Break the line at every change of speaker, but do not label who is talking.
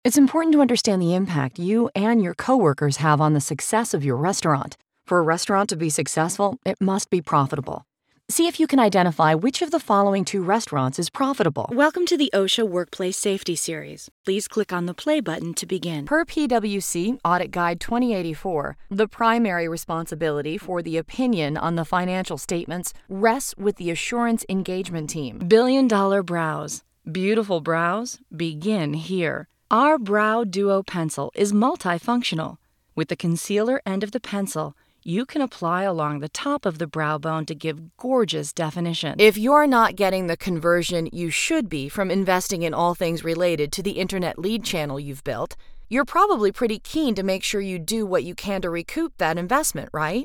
It's important to understand the impact you and your coworkers have on the success of your restaurant. For a restaurant to be successful, it must be profitable. See if you can identify which of the following two restaurants is profitable.
Welcome to the OSHA Workplace Safety Series. Please click on the play button to begin.
Per PwC Audit Guide 2084, the primary responsibility for the opinion on the financial statements rests with the Assurance Engagement Team.
Billion-dollar brows. Beautiful brows begin here. Our Brow Duo pencil is multifunctional. With the concealer end of the pencil, you can apply along the top of the brow bone to give gorgeous definition.
If you're not getting the conversion you should be from investing in all things related to the internet lead channel you've built, you're probably pretty keen to make sure you do what you can to recoup that investment, right?